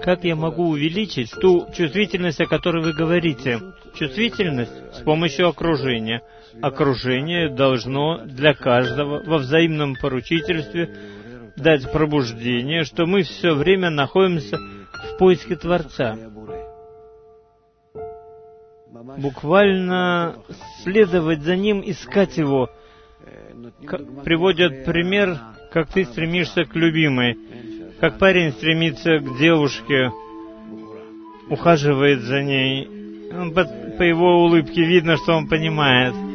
Как я могу увеличить ту чувствительность, о которой вы говорите? Чувствительность с помощью окружения. Окружение должно для каждого во взаимном поручительстве дать пробуждение, что мы все время находимся в поиске Творца. Буквально следовать за Ним, искать Его. Приводят пример, как ты стремишься к любимой, как парень стремится к девушке, ухаживает за ней. По его улыбке видно, что он понимает.